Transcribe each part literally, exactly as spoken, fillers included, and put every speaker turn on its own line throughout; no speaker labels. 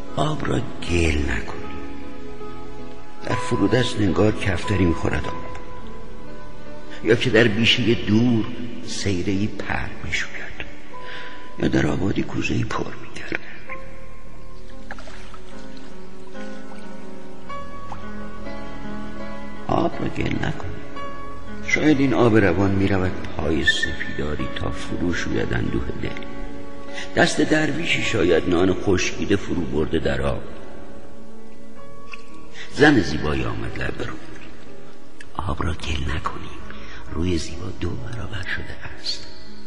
آب را گل نکنی. در فرودست نگار کفتری میخورد آب، یا که در بیشه دور سیرهی پر میشوید، یا در آبادی کوزهی پر میگرده. آب را گل نکنی. شاید این آب روان میرود پای سپیداری تا فرو شوید اندوه دل. دست درویشی شاید نان خشکیده فرو برده در آب. زن زیبایی آمد لب رو. آب را گل نکنیم، روی زیبا دو برابر شده است.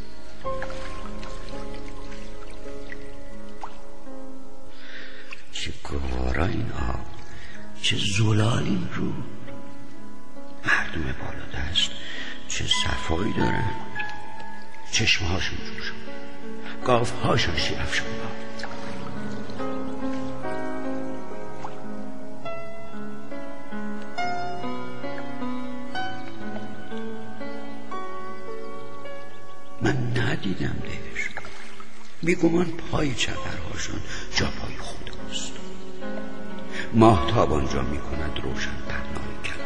چه گوارا این آب، چه زلال این رو. مردم بالا دست چه صفایی دارند. چشمهاشون جوش، گاوهاشون شیرف شده. من ندیدم دهش. بیگمان پای چپرهاشون جا پای خود است. ماهتاب آنجا می کند روشن پهنای کلام.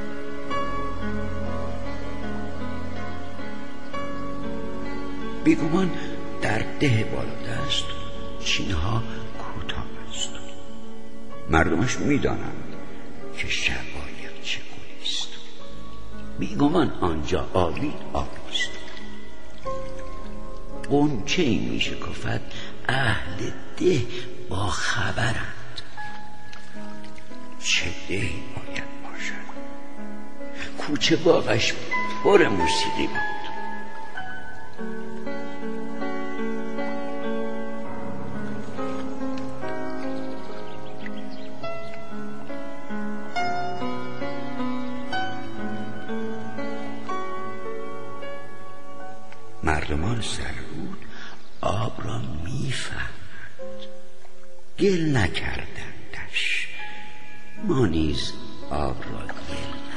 بیگمان در ده بالا دست چینها کوتاه است. مردمش می دانند که شقایق چگونه است. بیگمان آنجا آبی آبی است. غنچه ای می شکفد، اهل ده با خبرند. چه دهی باید باشد. کوچه باغش پر موسیقی بود. مردمان سرود آب را میفهمند، گل نکردندش. ما نیز آب را گل